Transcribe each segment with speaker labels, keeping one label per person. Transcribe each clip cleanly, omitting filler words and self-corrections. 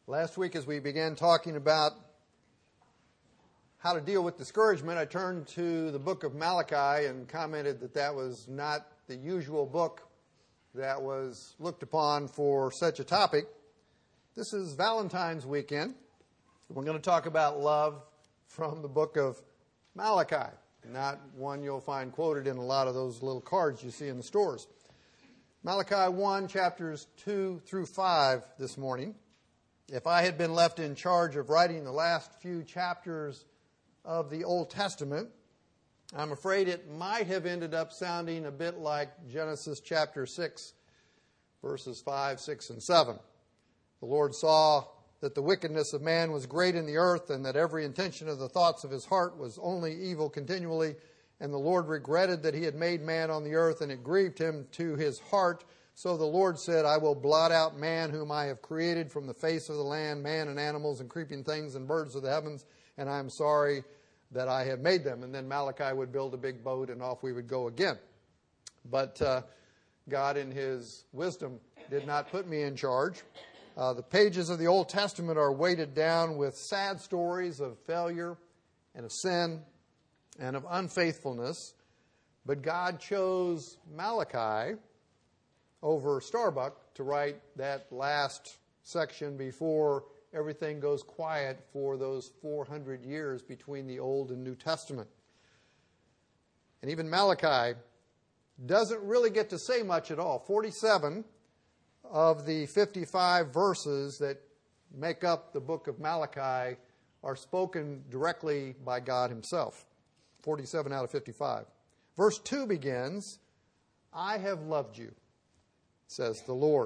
Speaker 1: Last week, as we began talking about how to deal with discouragement, I turned to the book of Malachi and commented that that was not the usual book that was looked upon for such a topic. This is Valentine's weekend. We're going to talk about love from the book of Malachi, not one you'll find quoted in a lot of those little cards you see in the stores. Malachi 1, chapters 2 through 5 this morning. If I had been left in charge of writing the last few chapters of the Old Testament, I'm afraid it might have ended up sounding a bit like Genesis chapter 6, verses 5, 6, and 7. The Lord saw that the wickedness of man was great in the earth, and that every intention of the thoughts of his heart was only evil continually. And the Lord regretted that he had made man on the earth, and it grieved him to his heart. So the Lord said, I will blot out man whom I have created from the face of the land, man and animals and creeping things and birds of the heavens, and I am sorry that I have made them. And then Malachi would build a big boat and off we would go again. But God in his wisdom did not put me in charge. The pages of the Old Testament are weighted down with sad stories of failure and of sin and of unfaithfulness. But God chose Malachi over Starbuck to write that last section before everything goes quiet for those 400 years between the Old and New Testament. And even Malachi doesn't really get to say much at all. 47 of the 55 verses that make up the book of Malachi are spoken directly by God himself. 47 out of 55. Verse 2 begins, I have loved you, says the Lord.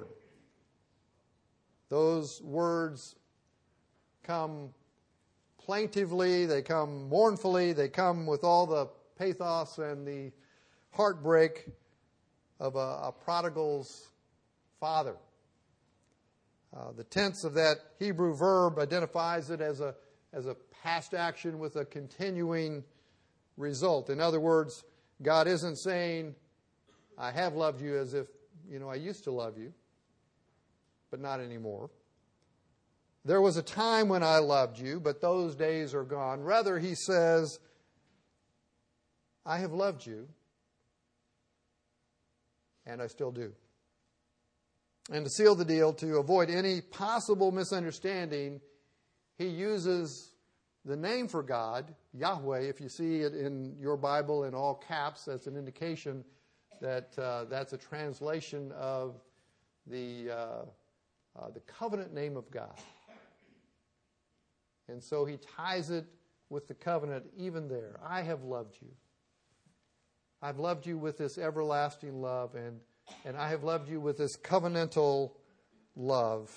Speaker 1: Those words come plaintively, they come mournfully, they come with all the pathos and the heartbreak of a prodigal's father. The tense of that Hebrew verb identifies it as a past action with a continuing result. In other words, God isn't saying, I have loved you as if, I used to love you, but not anymore. There was a time when I loved you, but those days are gone. Rather, he says, I have loved you, and I still do. And to seal the deal, to avoid any possible misunderstanding, he uses the name for God, Yahweh. If you see it in your Bible in all caps, that's an indication that that's a translation of the covenant name of God. And so he ties it with the covenant even there. I have loved you. I've loved you with this everlasting love, and I have loved you with this covenantal love.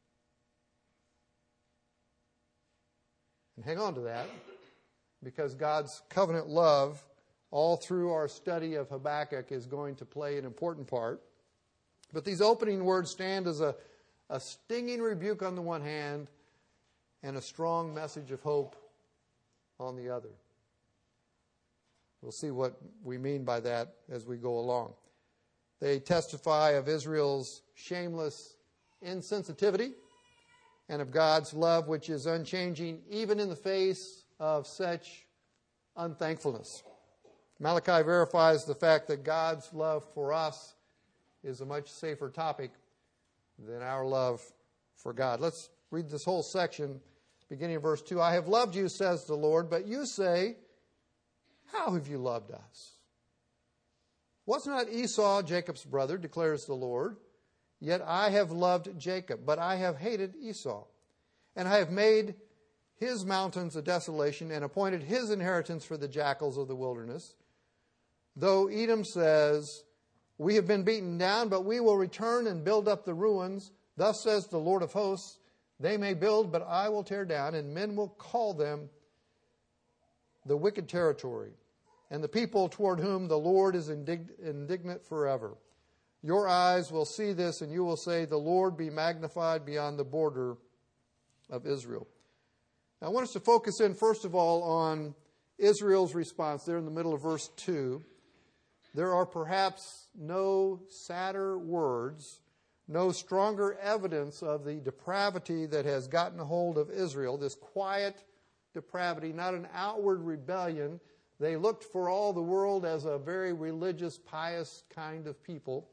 Speaker 1: And hang on to that, because God's covenant love, all through our study of Habakkuk, is going to play an important part. But these opening words stand as a stinging rebuke on the one hand and a strong message of hope on the other. We'll see what we mean by that as we go along. They testify of Israel's shameless insensitivity and of God's love, which is unchanging even in the face of such unthankfulness. Malachi verifies the fact that God's love for us is a much safer topic than our love for God. Let's read this whole section, beginning in verse 2. I have loved you, says the Lord, but you say, how have you loved us? Was not Esau Jacob's brother, declares the Lord? Yet I have loved Jacob, but I have hated Esau. And I have made his mountains a desolation and appointed his inheritance for the jackals of the wilderness. Though Edom says, we have been beaten down, but we will return and build up the ruins. Thus says the Lord of hosts, they may build, but I will tear down, and men will call them the wicked territory, and the people toward whom the Lord is indignant forever. Your eyes will see this, and you will say, the Lord be magnified beyond the border of Israel. Now, I want us to focus in, first of all, on Israel's response there in the middle of verse 2. There are perhaps no sadder words no stronger evidence of the depravity that has gotten a hold of Israel, this quiet depravity, not an outward rebellion. They looked for all the world as a very religious, pious kind of people.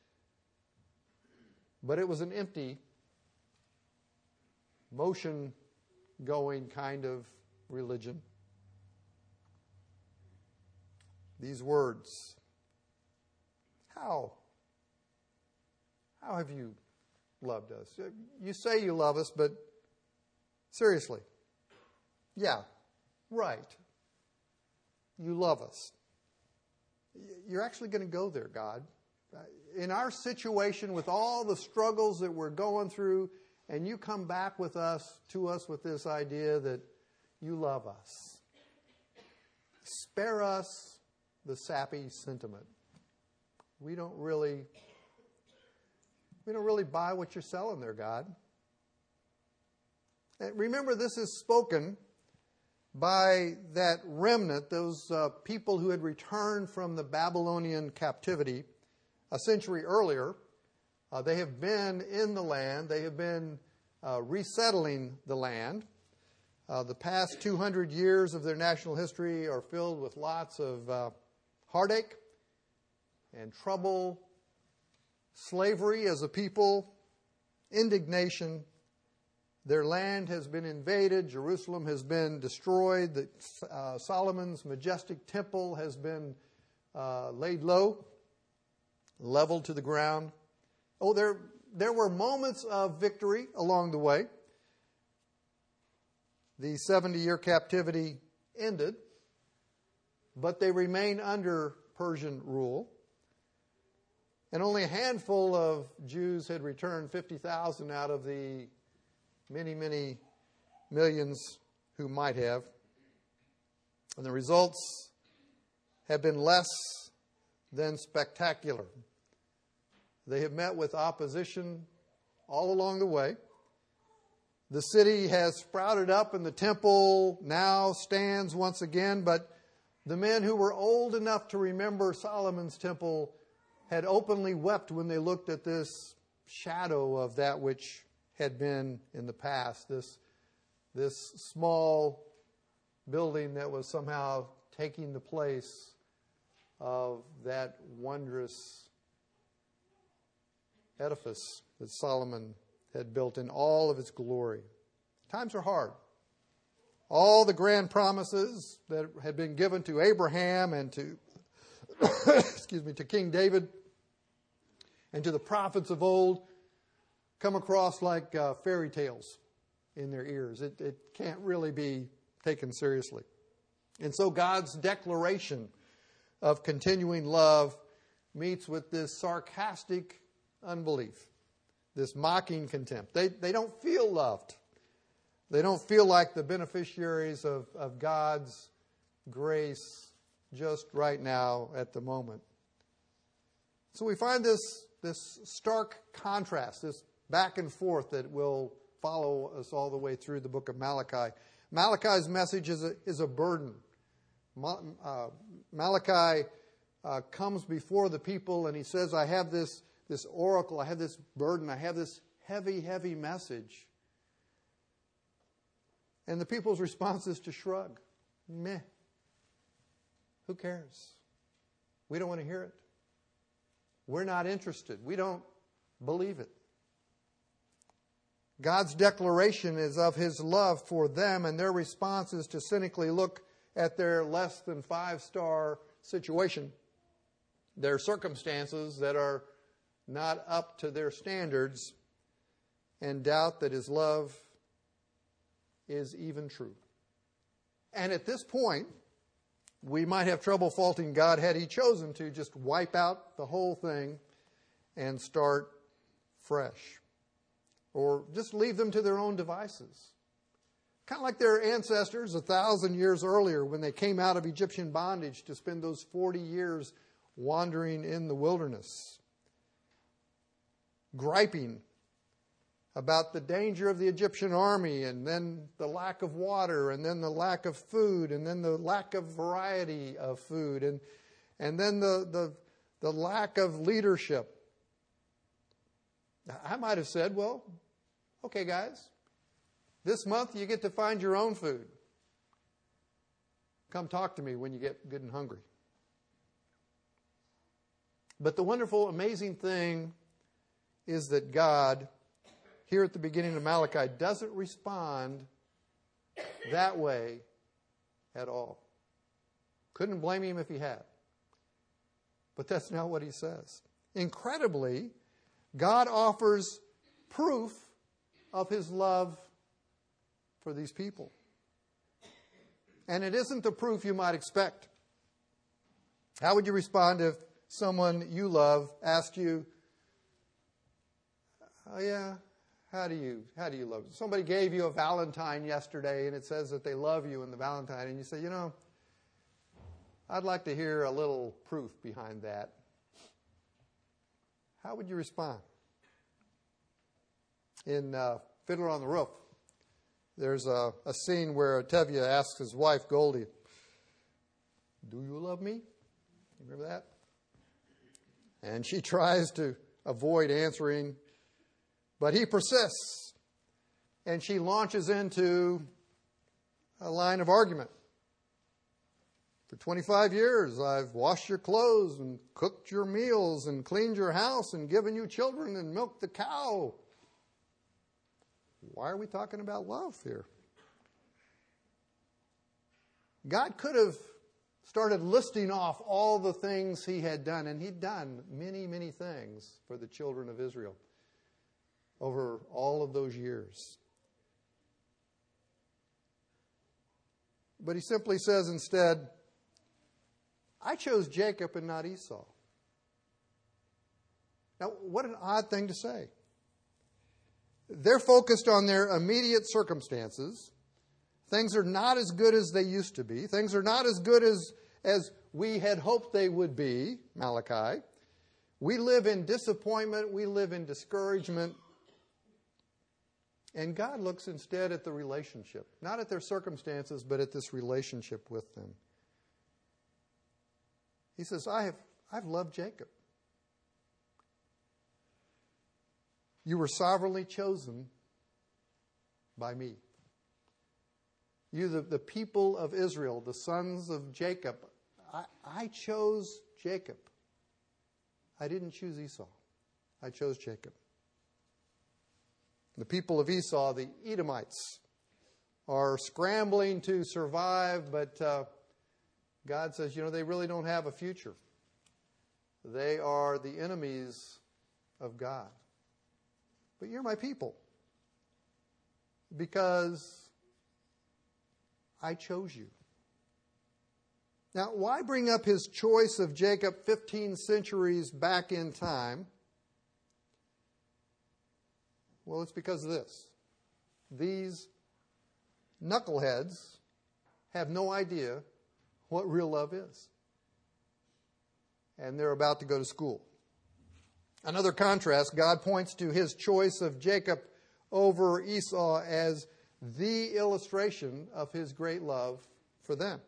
Speaker 1: But it was an empty, motion-going kind of religion. These words, how have you loved us? You say you love us, but seriously, yeah, right. You love us. You're actually going to go there, God. In our situation, with all the struggles that we're going through, and you come back to us with this idea that you love us. Spare us the sappy sentiment. We don't really buy what you're selling there, God. And remember, this is spoken by that remnant, those people who had returned from the Babylonian captivity a century earlier. They have been in the land. They have been resettling the land. The past 200 years of their national history are filled with lots of heartache and trouble, slavery as a people, indignation. Their land has been invaded. Jerusalem has been destroyed. Solomon's majestic temple has been laid low, leveled to the ground. Oh, there were moments of victory along the way. The 70-year captivity ended, but they remain under Persian rule. And only a handful of Jews had returned, 50,000 out of the many, many millions who might have. And the results have been less than spectacular. They have met with opposition all along the way. The city has sprouted up and the temple now stands once again, but the men who were old enough to remember Solomon's temple had openly wept when they looked at this shadow of that which had been in the past, this small building that was somehow taking the place of that wondrous edifice that Solomon had built in all of its glory. Times are hard. All the grand promises that had been given to Abraham and to to King David and to the prophets of old come across like fairy tales in their ears. It can't really be taken seriously. And so God's declaration of continuing love meets with this sarcastic unbelief, this mocking contempt. They don't feel loved. They don't feel like the beneficiaries of God's grace just right now at the moment. So we find this stark contrast, this back and forth that will follow us all the way through the book of Malachi. Malachi's message is a burden. Malachi comes before the people and he says, I have this oracle, I have this burden, I have this heavy, heavy message. And the people's response is to shrug. Meh. Who cares? We don't want to hear it. We're not interested. We don't believe it. God's declaration is of His love for them, and their response is to cynically look at their less than 5-star situation, their circumstances that are not up to their standards, and doubt that His love is even true. And at this point, we might have trouble faulting God had He chosen to just wipe out the whole thing and start fresh. Or just leave them to their own devices. Kind of like their ancestors 1,000 years earlier when they came out of Egyptian bondage to spend those 40 years wandering in the wilderness, griping about the danger of the Egyptian army, and then the lack of water, and then the lack of food, and then the lack of variety of food, and then the lack of leadership. I might have said, well, okay, guys, this month you get to find your own food. Come talk to me when you get good and hungry. But the wonderful, amazing thing is that God, here at the beginning of Malachi, doesn't respond that way at all. Couldn't blame him if he had. But that's not what he says. Incredibly, God offers proof of his love for these people. And it isn't the proof you might expect. How would you respond if someone you love asked you, oh yeah, how do you love? Somebody gave you a Valentine yesterday and it says that they love you in the Valentine, and you say, I'd like to hear a little proof behind that. How would you respond? In Fiddler on the Roof, there's a scene where Tevye asks his wife, Goldie, do you love me? You remember that? And she tries to avoid answering, but he persists. And she launches into a line of argument. For 25 years, I've washed your clothes and cooked your meals and cleaned your house and given you children and milked the cow. Why are we talking about love here? God could have started listing off all the things he had done, and he'd done many, many things for the children of Israel over all of those years. But he simply says instead, I chose Jacob and not Esau. Now, what an odd thing to say. They're focused on their immediate circumstances. Things are not as good as they used to be. Things are not as good as we had hoped they would be, Malachi. We live in disappointment. We live in discouragement. And God looks instead at the relationship, not at their circumstances, but at this relationship with them. He says, I've loved Jacob. You were sovereignly chosen by me. You, the people of Israel, the sons of Jacob, I chose Jacob. I didn't choose Esau. I chose Jacob. The people of Esau, the Edomites, are scrambling to survive, but God says, they really don't have a future. They are the enemies of God. But you're my people because I chose you. Now, why bring up his choice of Jacob 15 centuries back in time? Well, it's because of this. These knuckleheads have no idea what real love is. And they're about to go to school. Another contrast, God points to his choice of Jacob over Esau as the illustration of his great love for them.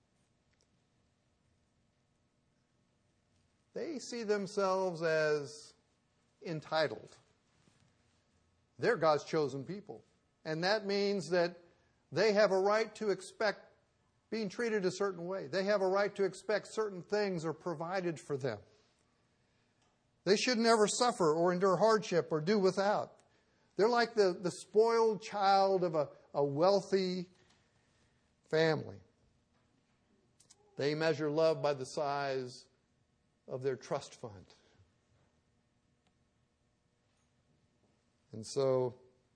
Speaker 1: They see themselves as entitled. They're God's chosen people. And that means that they have a right to expect being treated a certain way. They have a right to expect certain things are provided for them. They should never suffer or endure hardship or do without. They're like the spoiled child of a wealthy family. They measure love by the size of their trust fund. And so,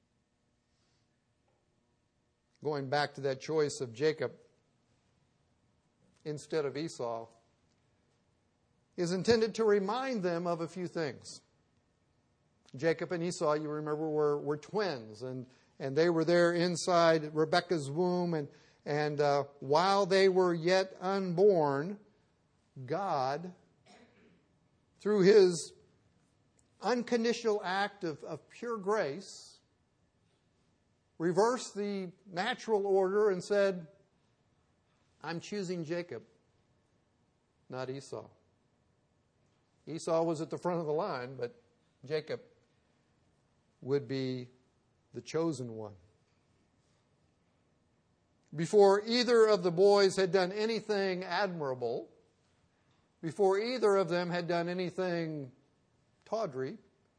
Speaker 1: going back to that choice of Jacob instead of Esau is intended to remind them of a few things. Jacob and Esau, you remember, were twins, and they were there inside Rebekah's womb, and while they were yet unborn, God, through his unconditional act of pure grace, reversed the natural order and said, I'm choosing Jacob, not Esau. Esau was at the front of the line, but Jacob would be the chosen one. Before either of the boys had done anything admirable, before either of them had done anything tawdry,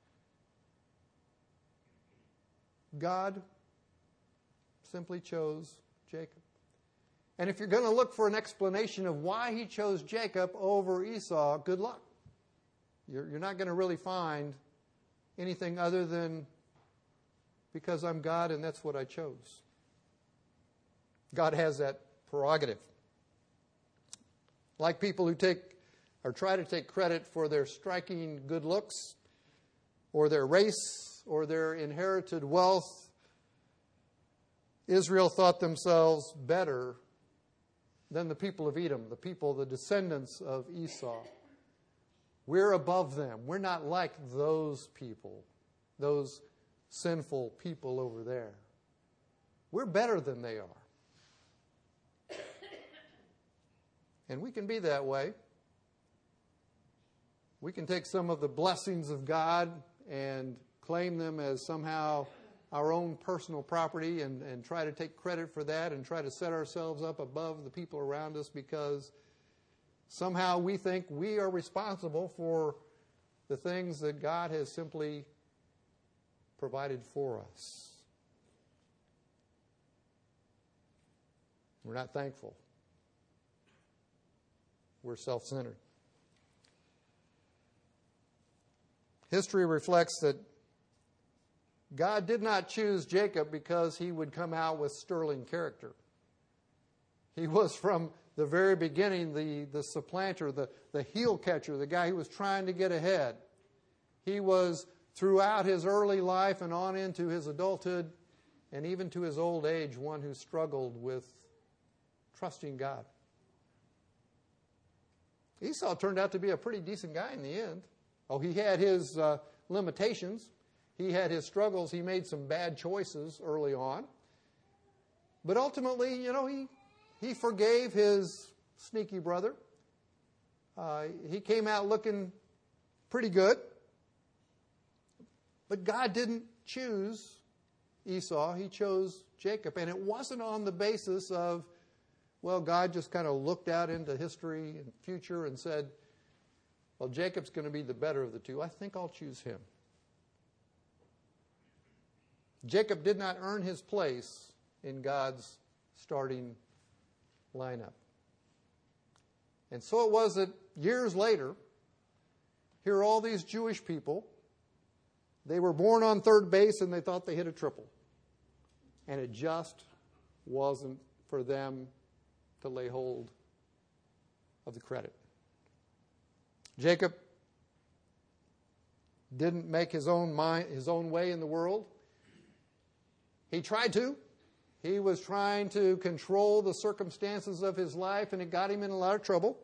Speaker 1: God simply chose Jacob. And if you're going to look for an explanation of why he chose Jacob over Esau, good luck. You're not going to really find anything other than because I'm God and that's what I chose. God has that prerogative. Like people who take or try to take credit for their striking good looks or their race or their inherited wealth, Israel thought themselves better than the people of Edom, the descendants of Esau. We're above them. We're not like those people, those sinful people over there. We're better than they are. And we can be that way. We can take some of the blessings of God and claim them as somehow our own personal property and try to take credit for that and try to set ourselves up above the people around us because somehow we think we are responsible for the things that God has simply provided for us. We're not thankful. We're self-centered. History reflects that God did not choose Jacob because he would come out with sterling character. He was from the very beginning the supplanter, the heel catcher, the guy who was trying to get ahead. He was throughout his early life and on into his adulthood and even to his old age one who struggled with trusting God. Esau turned out to be a pretty decent guy in the end. Oh, he had his limitations. He had his struggles. He made some bad choices early on. But ultimately, he forgave his sneaky brother. He came out looking pretty good. But God didn't choose Esau. He chose Jacob. And it wasn't on the basis of, well, God just kind of looked out into history and future and said, well, Jacob's going to be the better of the two. I think I'll choose him. Jacob did not earn his place in God's starting lineup. And so it was that years later, here are all these Jewish people. They were born on third base and they thought they hit a triple. And it just wasn't for them to lay hold of the credit. Jacob didn't make his own way in the world. He tried to. He was trying to control the circumstances of his life, and it got him in a lot of trouble.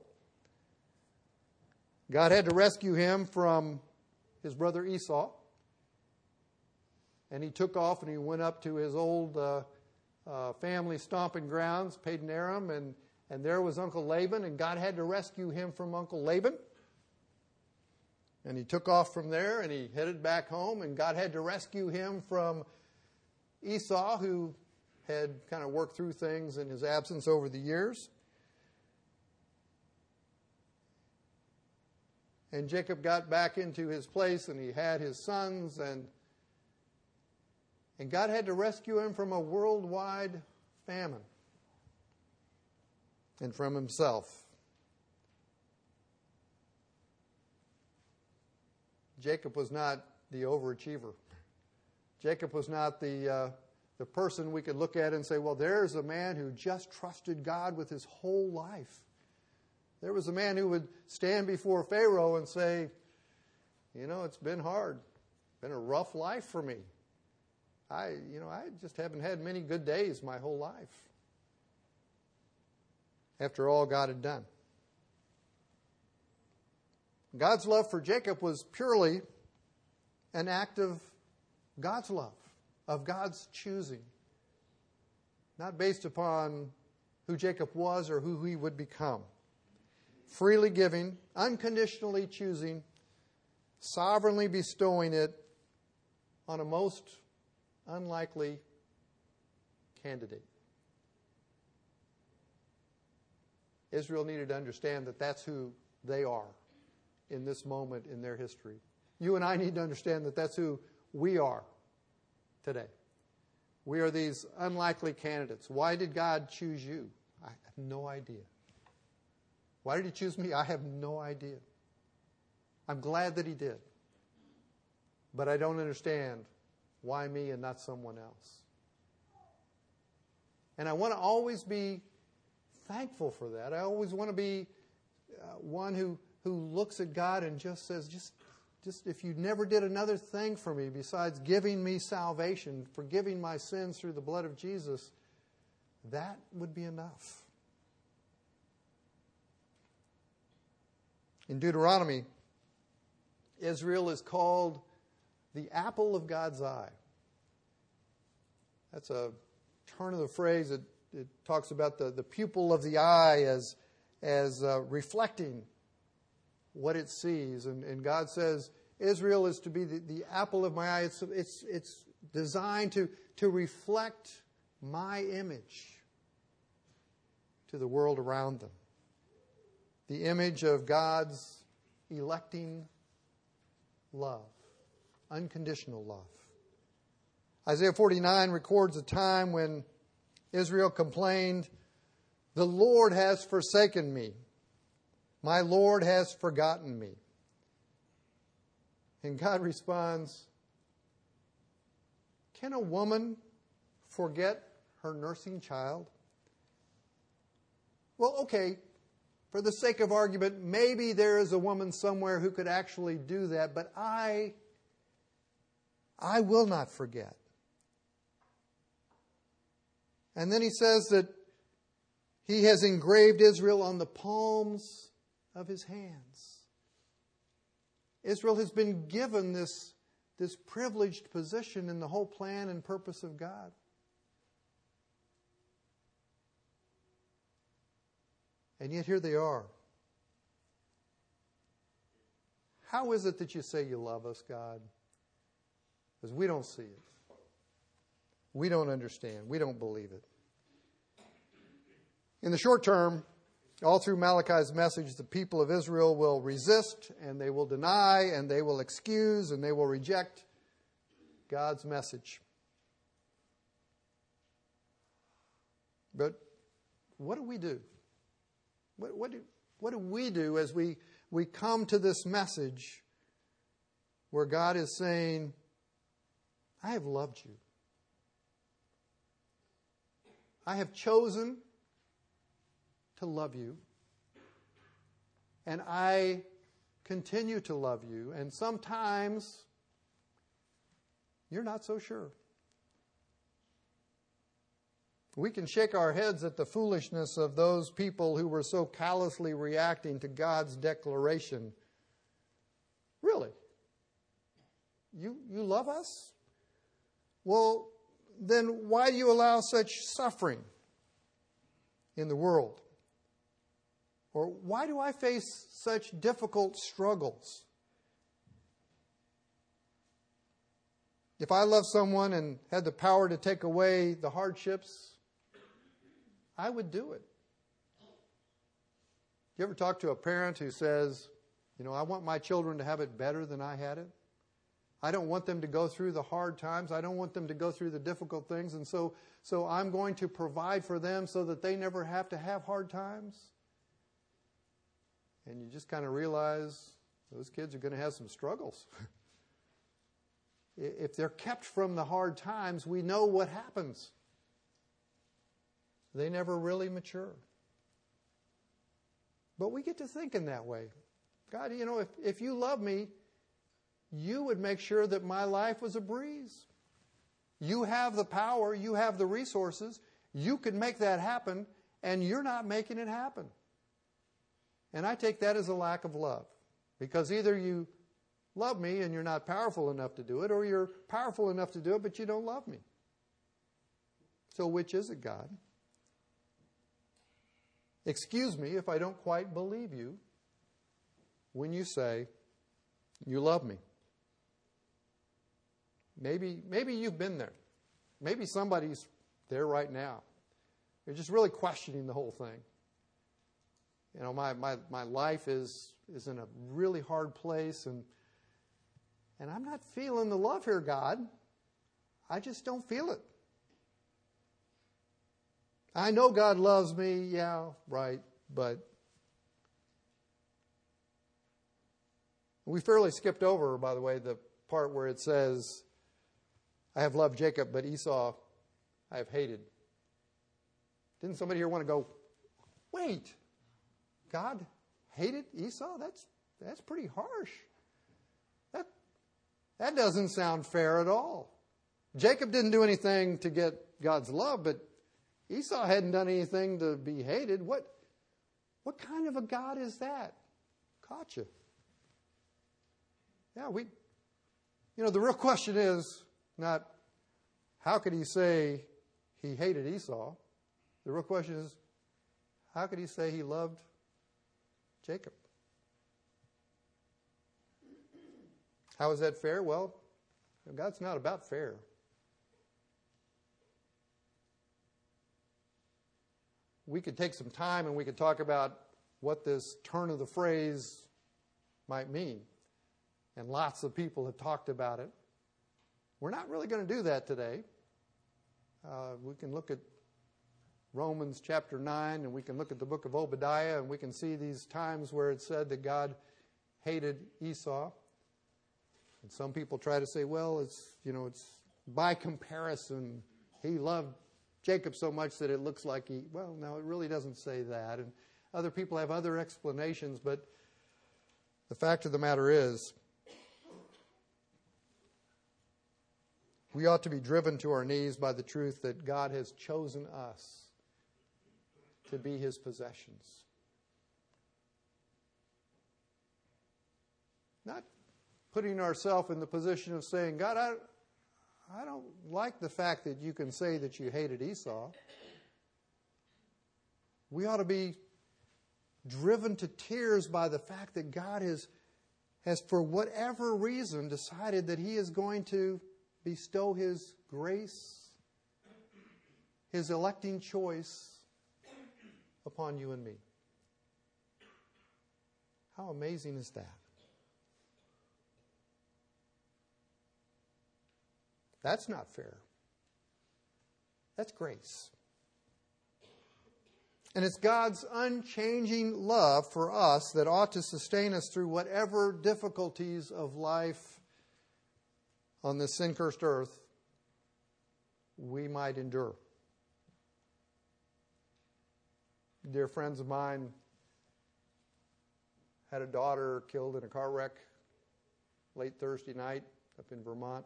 Speaker 1: God had to rescue him from his brother Esau. And he took off and he went up to his old family stomping grounds, Padan Aram, and there was Uncle Laban, and God had to rescue him from Uncle Laban. And he took off from there and he headed back home, and God had to rescue him from Esau, who had kind of worked through things in his absence over the years. And Jacob got back into his place and he had his sons, and God had to rescue him from a worldwide famine and from himself. Jacob was not the overachiever. Jacob was not the person we could look at and say, well, there's a man who just trusted God with his whole life. There was a man who would stand before Pharaoh and say, it's been hard. It's been a rough life for me. I just haven't had many good days my whole life. After all God had done. God's love for Jacob was purely an act of God's love, of God's choosing, not based upon who Jacob was or who he would become. Freely giving, unconditionally choosing, sovereignly bestowing it on a most unlikely candidate. Israel needed to understand that that's who they are in this moment in their history. You and I need to understand that that's who we are today. We are these unlikely candidates. Why did God choose you? I have no idea. Why did He choose me? I have no idea. I'm glad that He did. But I don't understand why me and not someone else. And I want to always be thankful for that. I always want to be one who looks at God and just says, just if you never did another thing for me besides giving me salvation, forgiving my sins through the blood of Jesus, that would be enough. In Deuteronomy, Israel is called the apple of God's eye. That's a turn of the phrase. It talks about the pupil of the eye as reflecting what it sees. And God says, Israel is to be the apple of my eye. It's designed to reflect my image to the world around them. The image of God's electing love, unconditional love. Isaiah 49 records a time when Israel complained, "The Lord has forsaken me. My Lord has forgotten me." And God responds, "Can a woman forget her nursing child?" Well, okay, for the sake of argument, maybe there is a woman somewhere who could actually do that, but I will not forget. And then He says that He has engraved Israel on the palms of His hands. Israel has been given this privileged position in the whole plan and purpose of God. And yet here they are. How is it that you say you love us, God? Because we don't see it. We don't understand. We don't believe it. In the short term, all through Malachi's message, the people of Israel will resist, and they will deny, and they will excuse, and they will reject God's message. But what do we do? What do we do as we come to this message where God is saying, I have loved you. I have chosen to love you. And I continue to love you. And sometimes you're not so sure. We can shake our heads at the foolishness of those people who were so callously reacting to God's declaration. Really? You love us? Well, then why do you allow such suffering in the world? Or why do I face such difficult struggles? If I love someone and had the power to take away the hardships, I would do it. You ever talk to a parent who says, I want my children to have it better than I had it? I don't want them to go through the hard times. I don't want them to go through the difficult things. And so I'm going to provide for them so that they never have to have hard times. And you just kind of realize those kids are going to have some struggles. If they're kept from the hard times, we know what happens. They never really mature. But we get to thinking that way. God, if you love me, you would make sure that my life was a breeze. You have the power, you have the resources, you could make that happen, and you're not making it happen. And I take that as a lack of love. Because either you love me and you're not powerful enough to do it, or you're powerful enough to do it, but you don't love me. So which is it, God? Excuse me if I don't quite believe you when you say you love me. Maybe you've been there. Maybe somebody's there right now. They're just really questioning the whole thing. You know, my life is in a really hard place, and I'm not feeling the love here, God. I just don't feel it. I know God loves me, yeah, right, but we fairly skipped over, by the way, the part where it says, I have loved Jacob, but Esau I have hated. Didn't somebody here want to go, wait, God hated Esau? That's pretty harsh. That doesn't sound fair at all. Jacob didn't do anything to get God's love, but Esau hadn't done anything to be hated. What kind of a God is that? Caught you. Yeah, the real question is not how could he say he hated Esau? The real question is, how could he say he loved Jacob? How is that fair? Well, God's not about fair. We could take some time and we could talk about what this turn of the phrase might mean. And lots of people have talked about it. We're not really going to do that today. We can look at Romans chapter 9, and we can look at the book of Obadiah, and we can see these times where it said that God hated Esau. And some people try to say, well, it's by comparison, he loved Jacob so much that it looks like well, no, it really doesn't say that. And other people have other explanations, but the fact of the matter is, we ought to be driven to our knees by the truth that God has chosen us to be His possessions. Not putting ourselves in the position of saying, God, I don't like the fact that you can say that you hated Esau. We ought to be driven to tears by the fact that God has for whatever reason decided that He is going to bestow His grace, His electing choice upon you and me. How amazing is that? That's not fair. That's grace. And it's God's unchanging love for us that ought to sustain us through whatever difficulties of life on this sin-cursed earth we might endure. Dear friends of mine had a daughter killed in a car wreck late Thursday night up in Vermont.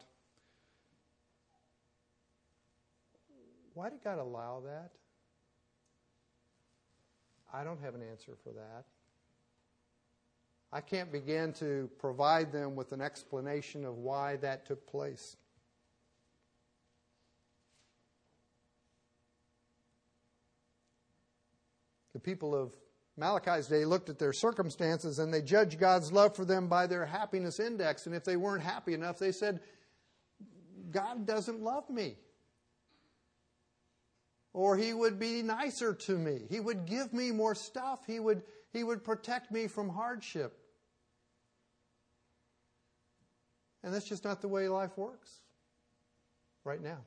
Speaker 1: Why did God allow that? I don't have an answer for that. I can't begin to provide them with an explanation of why that took place. The people of Malachi's day looked at their circumstances and they judged God's love for them by their happiness index. And if they weren't happy enough, they said, God doesn't love me. Or He would be nicer to me. He would give me more stuff. He would protect me from hardship. And that's just not the way life works right now.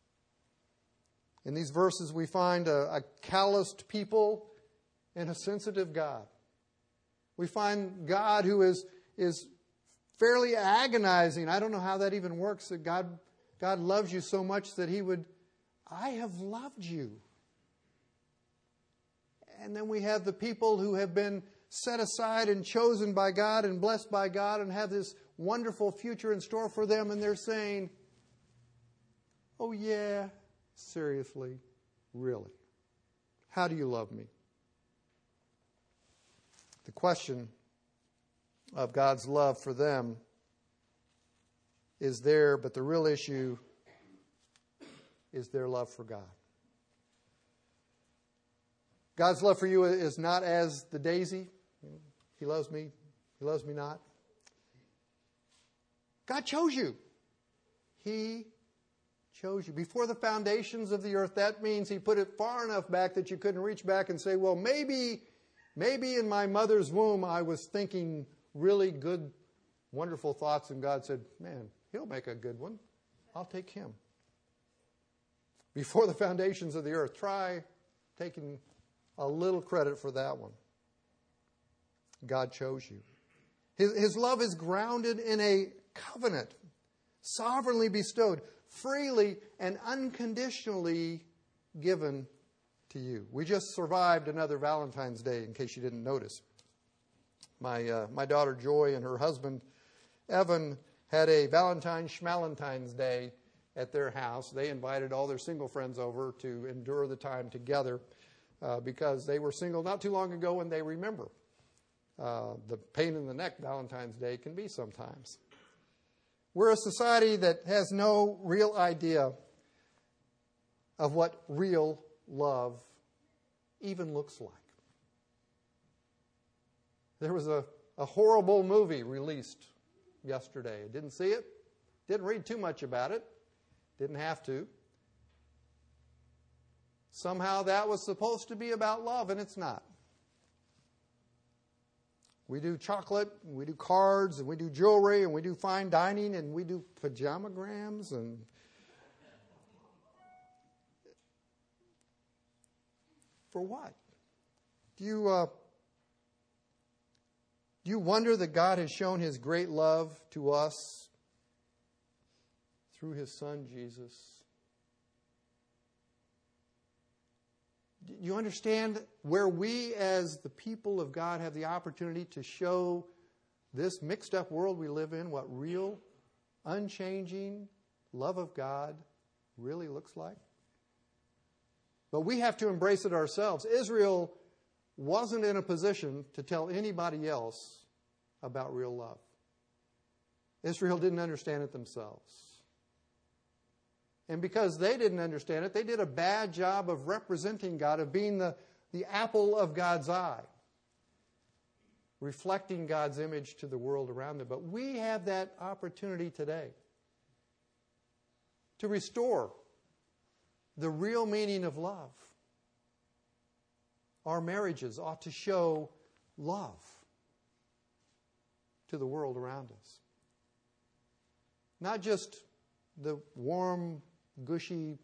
Speaker 1: In these verses we find a calloused people and a sensitive God. We find God who is fairly agonizing. I don't know how that even works, that God loves you so much that He would, I have loved you. And then we have the people who have been set aside and chosen by God and blessed by God and have this wonderful future in store for them, and they're saying, oh yeah, seriously, really? How do you love me? The question of God's love for them is there, but the real issue is their love for God. God's love for you is not as the daisy. He loves me. He loves me not. God chose you. He chose you. Before the foundations of the earth, that means He put it far enough back that you couldn't reach back and say, well, maybe in my mother's womb I was thinking really good, wonderful thoughts, and God said, man, He'll make a good one. I'll take him. Before the foundations of the earth, try taking a little credit for that one. God chose you. His love is grounded in a covenant, sovereignly bestowed, freely and unconditionally given to you. We just survived another Valentine's Day, in case you didn't notice. My daughter Joy and her husband Evan had a Schmalentine's Day at their house. They invited all their single friends over to endure the time together because they were single not too long ago, and they remember the pain in the neck Valentine's Day can be sometimes. We're a society that has no real idea of what real love even looks like. There was a horrible movie released yesterday. I didn't see it. Didn't read too much about it. Didn't have to. Somehow that was supposed to be about love, and it's not. We do chocolate, and we do cards, and we do jewelry, and we do fine dining, and we do pajamagrams, and for what? Do you wonder that God has shown His great love to us through His Son, Jesus? Do you understand where we as the people of God have the opportunity to show this mixed up world we live in what real, unchanging love of God really looks like? But we have to embrace it ourselves. Israel wasn't in a position to tell anybody else about real love. Israel didn't understand it themselves. And because they didn't understand it, they did a bad job of representing God, of being the apple of God's eye, reflecting God's image to the world around them. But we have that opportunity today to restore the real meaning of love. Our marriages ought to show love to the world around us. Not just the warm, gushy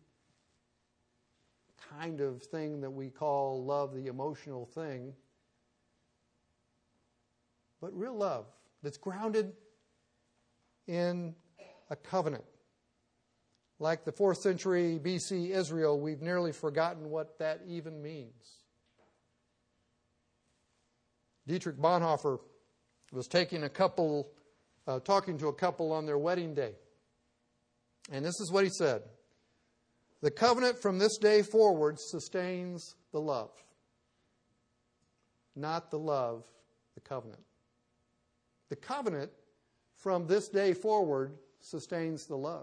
Speaker 1: kind of thing that we call love, the emotional thing, but real love that's grounded in a covenant. Like the 4th century BC Israel, we've nearly forgotten what that even means. Dietrich Bonhoeffer was talking to a couple on their wedding day. And this is what he said. The covenant from this day forward sustains the love. Not the love, the covenant. The covenant from this day forward sustains the love.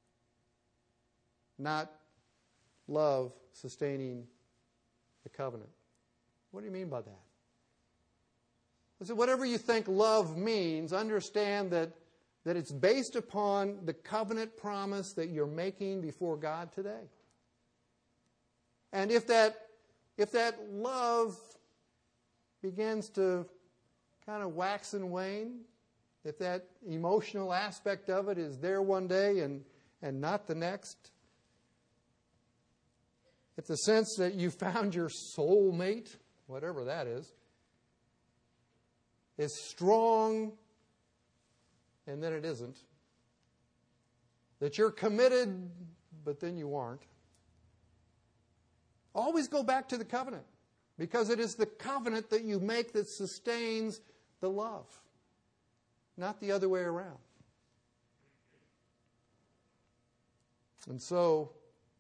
Speaker 1: Not love sustaining the covenant. What do you mean by that? I said, whatever you think love means, understand that it's based upon the covenant promise that you're making before God today. And if that love begins to kind of wax and wane, if that emotional aspect of it is there one day and not the next, if the sense that you found your soulmate, whatever that is strong and then it isn't, that you're committed but then you aren't, always go back to the covenant, because it is the covenant that you make that sustains the love, not the other way around. And so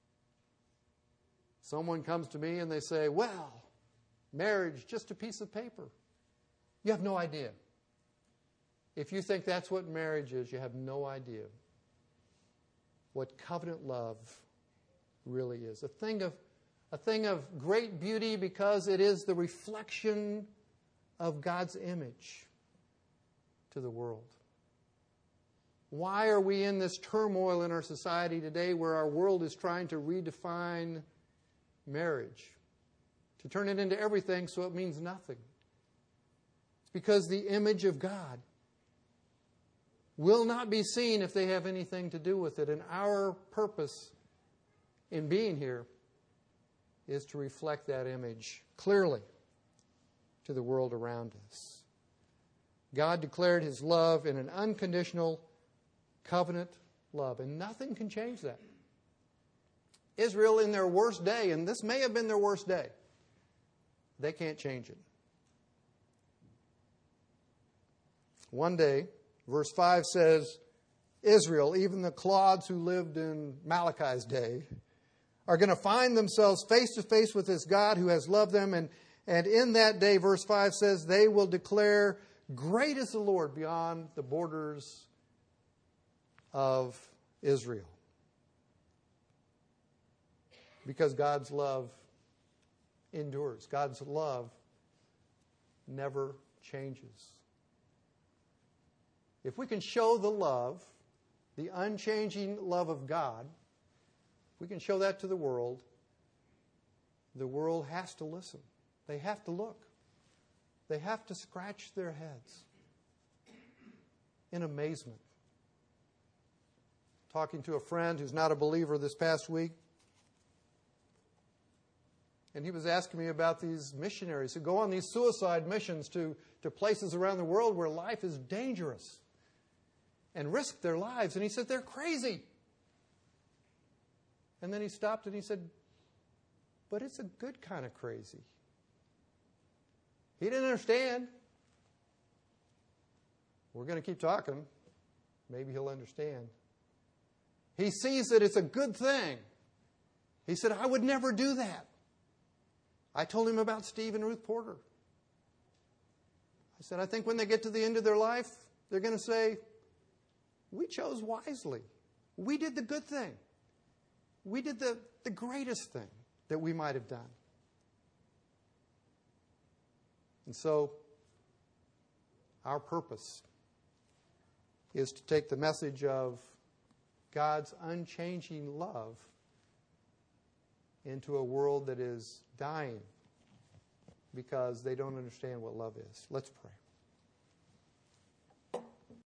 Speaker 1: someone comes to me and they say, well, marriage, just a piece of paper. You have no idea. If you think that's what marriage is, you have no idea what covenant love really is. A thing of great beauty because it is the reflection of God's image to the world. Why are we in this turmoil in our society today where our world is trying to redefine marriage, to turn it into everything so it means nothing? It's because the image of God will not be seen if they have anything to do with it. And our purpose in being here is to reflect that image clearly to the world around us. God declared His love in an unconditional covenant love, and nothing can change that. Israel, in their worst day, and this may have been their worst day, they can't change it. One day, verse 5 says, Israel, even the clods who lived in Malachi's day, are going to find themselves face to face with this God who has loved them. And in that day, verse 5 says, they will declare, great is the Lord beyond the borders of Israel. Because God's love endures. God's love never changes. If we can show the love, the unchanging love of God, if we can show that to the world has to listen. They have to look. They have to scratch their heads in amazement. Talking to a friend who's not a believer this past week, and he was asking me about these missionaries who go on these suicide missions to places around the world where life is dangerous and risk their lives. And he said, they're crazy. And then he stopped and he said, but it's a good kind of crazy. He didn't understand. We're going to keep talking. Maybe he'll understand. He sees that it's a good thing. He said, I would never do that. I told him about Steve and Ruth Porter. I said, I think when they get to the end of their life, they're going to say, we chose wisely. We did the good thing. We did the greatest thing that we might have done. And so, our purpose is to take the message of God's unchanging love into a world that is dying because they don't understand what love is. Let's pray.